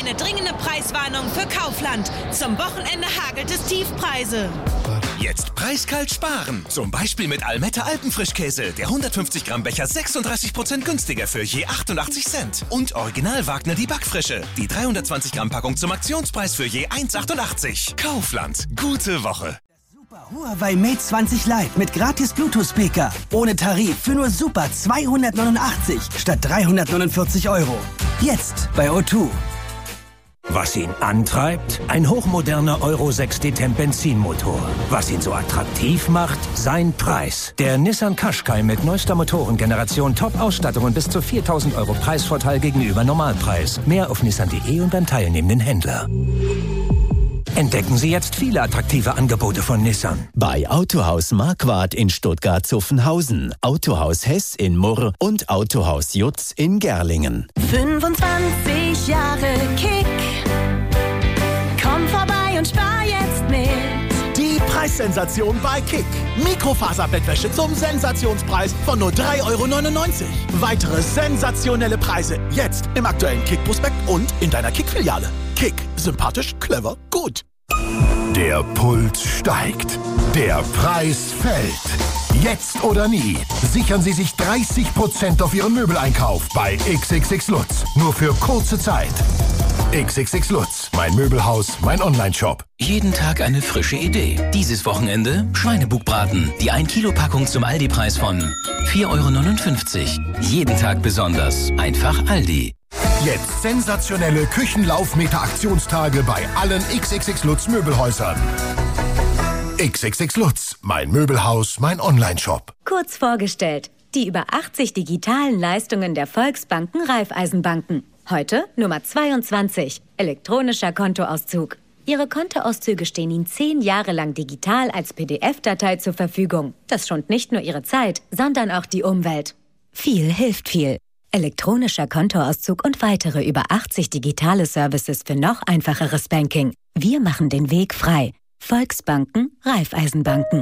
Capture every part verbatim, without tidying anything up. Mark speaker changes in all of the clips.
Speaker 1: Eine dringende Preiswarnung für Kaufland. Zum Wochenende hagelt es Tiefpreise.
Speaker 2: Jetzt preiskalt sparen. Zum Beispiel mit Almette Alpenfrischkäse. Der hundertfünfzig Gramm Becher sechsunddreißig Prozent günstiger für je achtundachtzig Cent. Und Original Wagner die Backfrische. Die dreihundertzwanzig Gramm Packung zum Aktionspreis für je eins Komma achtundachtzig. Kaufland. Gute Woche.
Speaker 3: Huawei Mate zwanzig Lite mit gratis Bluetooth-Speaker. Ohne Tarif für nur super zweihundertneunundachtzig statt dreihundertneunundvierzig Euro. Jetzt bei O zwei.
Speaker 4: Was ihn antreibt? Ein hochmoderner Euro sechs D Temp Benzinmotor. Was ihn so attraktiv macht? Sein Preis. Der Nissan Qashqai mit neuester Motorengeneration, Top-Ausstattung und bis zu viertausend Euro Preisvorteil gegenüber Normalpreis. Mehr auf nissan punkt de und beim teilnehmenden Händler. Entdecken Sie jetzt viele attraktive Angebote von Nissan.
Speaker 5: Bei Autohaus Marquardt in Stuttgart-Zuffenhausen, Autohaus Hess in Murr und Autohaus Jutz in Gerlingen.
Speaker 6: fünfundzwanzig Jahre Kick. Komm vorbei und spar jetzt mit.
Speaker 7: Die Preissensation bei Kick. Mikrofaserbettwäsche zum Sensationspreis von nur drei Euro neunundneunzig. Weitere sensationelle Preise jetzt im aktuellen Kick-Prospekt und in deiner Kick-Filiale. Kick. Sympathisch, clever, gut.
Speaker 8: Der Puls steigt. Der Preis fällt. Jetzt oder nie. Sichern Sie sich dreißig Prozent auf Ihren Möbeleinkauf bei X X X Lutz. Nur für kurze Zeit. X X X Lutz. Mein Möbelhaus, mein Online-Shop.
Speaker 9: Jeden Tag eine frische Idee. Dieses Wochenende Schweinebugbraten. Die ein Kilo Packung zum Aldi-Preis von vier Euro neunundfünfzig. Jeden Tag besonders. Einfach Aldi.
Speaker 8: Jetzt sensationelle Küchenlaufmeter-Aktionstage bei allen X X X Lutz Möbelhäusern. X X X Lutz, mein Möbelhaus, mein Online-Shop.
Speaker 10: Kurz vorgestellt, die über achtzig digitalen Leistungen der Volksbanken Raiffeisenbanken. Heute Nummer zweiundzwanzig, elektronischer Kontoauszug. Ihre Kontoauszüge stehen Ihnen zehn Jahre lang digital als P D F-Datei zur Verfügung. Das schont nicht nur Ihre Zeit, sondern auch die Umwelt. Viel hilft viel. Elektronischer Kontoauszug und weitere über achtzig digitale Services für noch einfacheres Banking. Wir machen den Weg frei. Volksbanken, Raiffeisenbanken.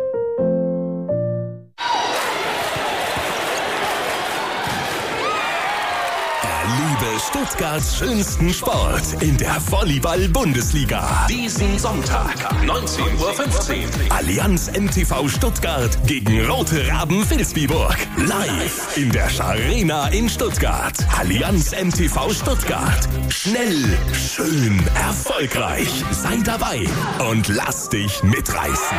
Speaker 2: Erlebe Stuttgarts schönsten Sport in der Volleyball-Bundesliga. Diesen Sonntag, neunzehn Uhr fünfzehn. Allianz M T V Stuttgart gegen Rote Raben Vilsbiburg. Live in der Scharena in Stuttgart. Allianz M T V Stuttgart. Schnell, schön, erfolgreich. Sei dabei und lass dich mitreißen.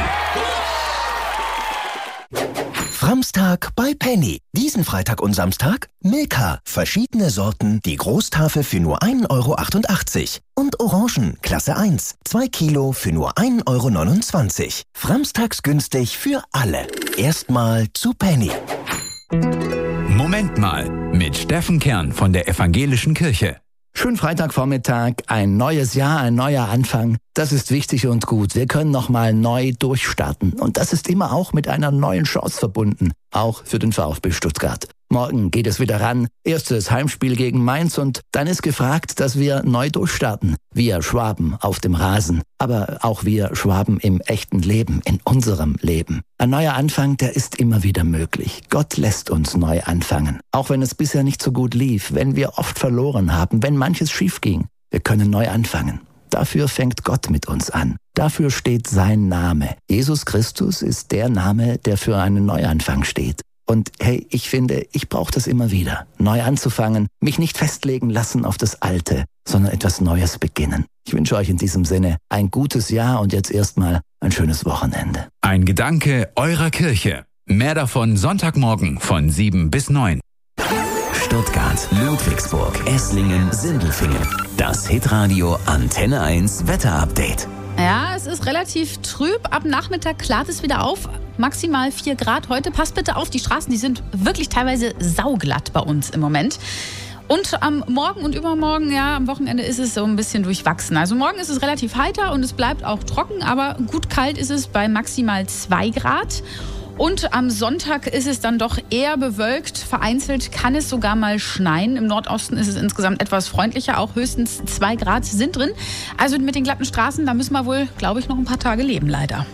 Speaker 3: Framstag bei Penny. Diesen Freitag und Samstag Milka. Verschiedene Sorten, die Großtafel für nur ein Euro achtundachtzig. Und Orangen, Klasse eins. zwei Kilo für nur ein Euro neunundzwanzig. Framstags günstig für alle. Erstmal zu Penny.
Speaker 11: Moment mal, mit Steffen Kern von der Evangelischen Kirche.
Speaker 12: Schönen Freitagvormittag, ein neues Jahr, ein neuer Anfang. Das ist wichtig und gut. Wir können nochmal neu durchstarten. Und das ist immer auch mit einer neuen Chance verbunden. Auch für den VfB Stuttgart. Morgen geht es wieder ran. Erstes Heimspiel gegen Mainz und dann ist gefragt, dass wir neu durchstarten. Wir Schwaben auf dem Rasen, aber auch wir Schwaben im echten Leben, in unserem Leben. Ein neuer Anfang, der ist immer wieder möglich. Gott lässt uns neu anfangen. Auch wenn es bisher nicht so gut lief, wenn wir oft verloren haben, wenn manches schief ging. Wir können neu anfangen. Dafür fängt Gott mit uns an. Dafür steht sein Name. Jesus Christus ist der Name, der für einen Neuanfang steht. Und hey, ich finde, ich brauche das immer wieder. Neu anzufangen, mich nicht festlegen lassen auf das Alte, sondern etwas Neues beginnen. Ich wünsche euch in diesem Sinne ein gutes Jahr und jetzt erstmal ein schönes Wochenende.
Speaker 11: Ein Gedanke eurer Kirche. Mehr davon Sonntagmorgen von sieben bis neun.
Speaker 5: Stuttgart, Ludwigsburg, Esslingen, Sindelfingen. Das Hitradio Antenne eins Wetterupdate.
Speaker 13: Ja, es ist relativ trüb. Ab Nachmittag klart es wieder auf. Maximal vier Grad heute. Passt bitte auf, die Straßen, die sind wirklich teilweise sauglatt bei uns im Moment. Und am Morgen und übermorgen, ja, am Wochenende ist es so ein bisschen durchwachsen. Also morgen ist es relativ heiter und es bleibt auch trocken, aber gut kalt ist es bei maximal zwei Grad. Und am Sonntag ist es dann doch eher bewölkt. Vereinzelt kann es sogar mal schneien. Im Nordosten ist es insgesamt etwas freundlicher. Auch höchstens zwei Grad sind drin. Also mit den glatten Straßen, da müssen wir wohl, glaube ich, noch ein paar Tage leben, leider.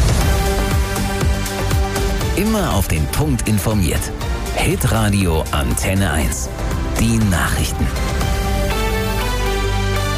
Speaker 5: Immer auf den Punkt informiert. Hitradio Antenne eins. Die Nachrichten.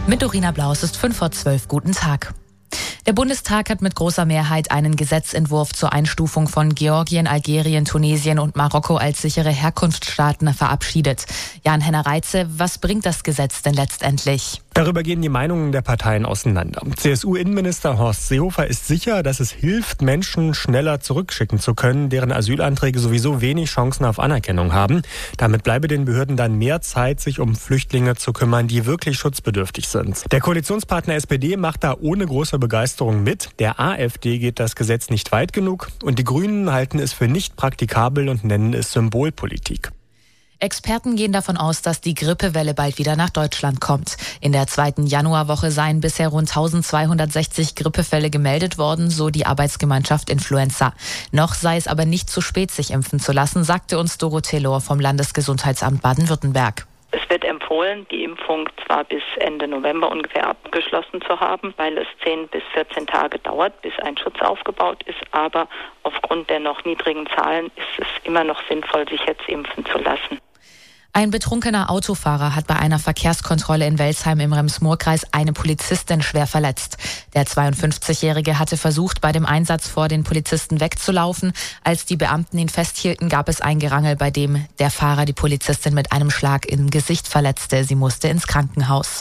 Speaker 14: Mit Dorina Blau, es ist fünf vor zwölf. Guten Tag. Der Bundestag hat mit großer Mehrheit einen Gesetzentwurf zur Einstufung von Georgien, Algerien, Tunesien und Marokko als sichere Herkunftsstaaten verabschiedet. Jan-Henner Reitze, was bringt das Gesetz denn letztendlich?
Speaker 15: Darüber gehen die Meinungen der Parteien auseinander. C S U-Innenminister Horst Seehofer ist sicher, dass es hilft, Menschen schneller zurückschicken zu können, deren Asylanträge sowieso wenig Chancen auf Anerkennung haben. Damit bleibe den Behörden dann mehr Zeit, sich um Flüchtlinge zu kümmern, die wirklich schutzbedürftig sind. Der Koalitionspartner S P D macht da ohne große Begeisterung mit. Der AfD geht das Gesetz nicht weit genug und die Grünen halten es für nicht praktikabel und nennen es Symbolpolitik.
Speaker 14: Experten gehen davon aus, dass die Grippewelle bald wieder nach Deutschland kommt. In der zweiten Januarwoche seien bisher rund eintausendzweihundertsechzig Grippefälle gemeldet worden, so die Arbeitsgemeinschaft Influenza. Noch sei es aber nicht zu spät, sich impfen zu lassen, sagte uns Dorothee Lohr vom Landesgesundheitsamt Baden-Württemberg.
Speaker 16: Es wird empfohlen, die Impfung zwar bis Ende November ungefähr abgeschlossen zu haben, weil es zehn bis vierzehn Tage dauert, bis ein Schutz aufgebaut ist. Aber aufgrund der noch niedrigen Zahlen ist es immer noch sinnvoll, sich jetzt impfen zu lassen.
Speaker 14: Ein betrunkener Autofahrer hat bei einer Verkehrskontrolle in Welzheim im Rems-Murr-Kreis eine Polizistin schwer verletzt. Der zweiundfünfzigjährige hatte versucht, bei dem Einsatz vor den Polizisten wegzulaufen. Als die Beamten ihn festhielten, gab es ein Gerangel, bei dem der Fahrer die Polizistin mit einem Schlag im Gesicht verletzte. Sie musste ins Krankenhaus.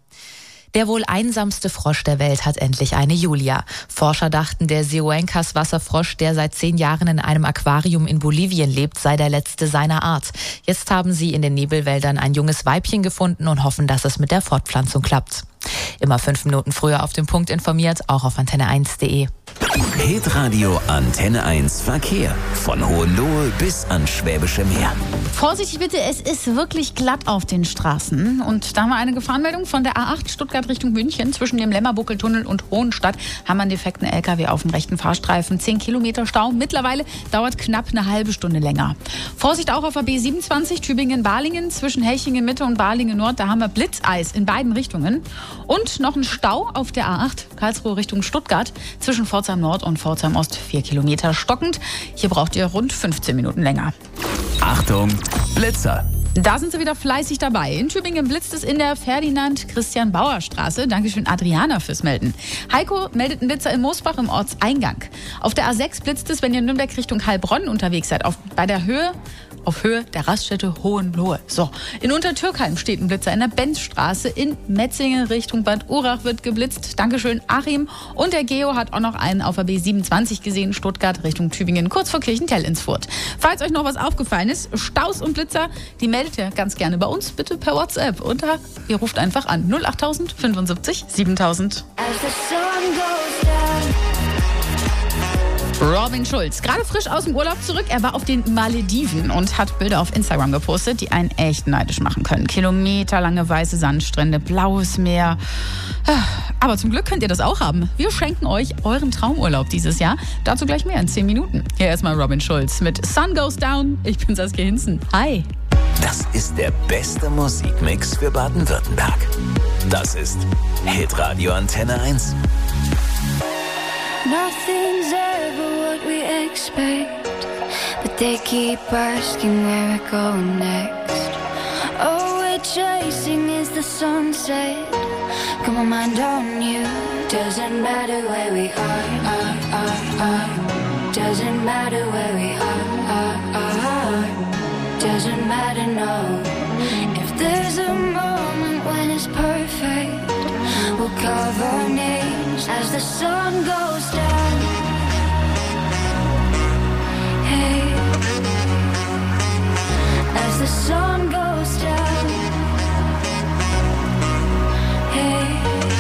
Speaker 14: Der wohl einsamste Frosch der Welt hat endlich eine Julia. Forscher dachten, der Sihuencas-Wasserfrosch, der seit zehn Jahren in einem Aquarium in Bolivien lebt, sei der letzte seiner Art. Jetzt haben sie in den Nebelwäldern ein junges Weibchen gefunden und hoffen, dass es mit der Fortpflanzung klappt. Immer fünf Minuten früher auf den Punkt informiert, auch auf antenne eins punkt de.
Speaker 5: Hitradio Antenne eins Verkehr. Von Hohenlohe bis ans Schwäbische Meer.
Speaker 13: Vorsichtig bitte, es ist wirklich glatt auf den Straßen. Und da haben wir eine Gefahrenmeldung von der A acht Stuttgart Richtung München. Zwischen dem Lemmerbuckeltunnel und Hohenstadt haben wir einen defekten L K W auf dem rechten Fahrstreifen. zehn Kilometer Stau. Mittlerweile dauert knapp eine halbe Stunde länger. Vorsicht auch auf der B siebenundzwanzig Tübingen-Balingen. Zwischen Hechingen-Mitte und Balingen-Nord. Da haben wir Blitzeis in beiden Richtungen. Und noch ein Stau auf der A acht Karlsruhe Richtung Stuttgart. Zwischen Pforzheim Nord und Pforzheim Ost vier Kilometer stockend. Hier braucht ihr rund fünfzehn Minuten länger.
Speaker 5: Achtung, Blitzer!
Speaker 13: Da sind sie wieder fleißig dabei. In Tübingen blitzt es in der Ferdinand-Christian-Bauer-Straße. Dankeschön Adriana fürs Melden. Heiko meldet einen Blitzer in Moosbach im Ortseingang. Auf der A sechs blitzt es, wenn ihr in Nürnberg Richtung Heilbronn unterwegs seid. Auf, bei der Höhe, auf Höhe der Raststätte Hohenlohe. So, in Untertürkheim steht ein Blitzer in der Benzstraße. In Metzingen Richtung Bad Urach wird geblitzt. Dankeschön Achim. Und der Geo hat auch noch einen auf der B siebenundzwanzig gesehen. Stuttgart Richtung Tübingen, kurz vor Kirchentell-Insfurt. Falls euch noch was aufgefallen ist, Staus und Blitzer, die meldet ihr ganz gerne bei uns, bitte per WhatsApp. Und da, ihr ruft einfach an null achttausend fünfundsiebzig siebentausend. Robin Schulz, gerade frisch aus dem Urlaub zurück. Er war auf den Malediven und hat Bilder auf Instagram gepostet, die einen echt neidisch machen können. Kilometerlange weiße Sandstrände, blaues Meer. Aber zum Glück könnt ihr das auch haben. Wir schenken euch euren Traumurlaub dieses Jahr. Dazu gleich mehr in zehn Minuten. Hier erstmal Robin Schulz mit Sun Goes Down. Ich bin Saskia Hinzen. Hi.
Speaker 5: Das ist der beste Musikmix für Baden-Württemberg. Das ist Hitradio Antenne eins.
Speaker 17: Nothing's ever what we expect, but they keep asking where we're going next. All we're chasing is the sunset. Got my mind on you. Doesn't matter where we are, are, are, are. Doesn't matter where we are, are, are. Doesn't matter, no. If there's a moment when it's perfect, we'll carve our names as the sun goes down. Hey, as the sun goes down. Hey,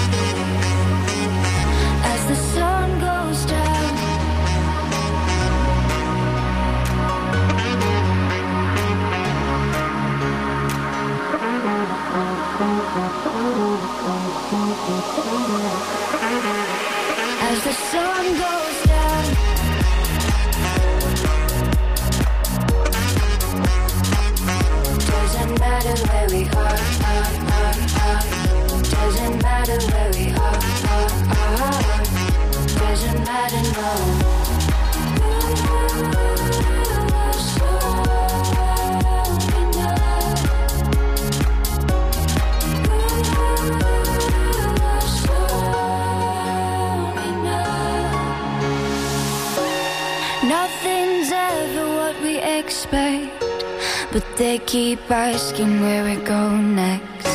Speaker 17: as the sun goes down. As the sun goes down. Doesn't matter where we are, are, are, are. Doesn't matter where we are, are, are. Doesn't matter, no. Nothing's ever what we expect, but they keep asking where we go next.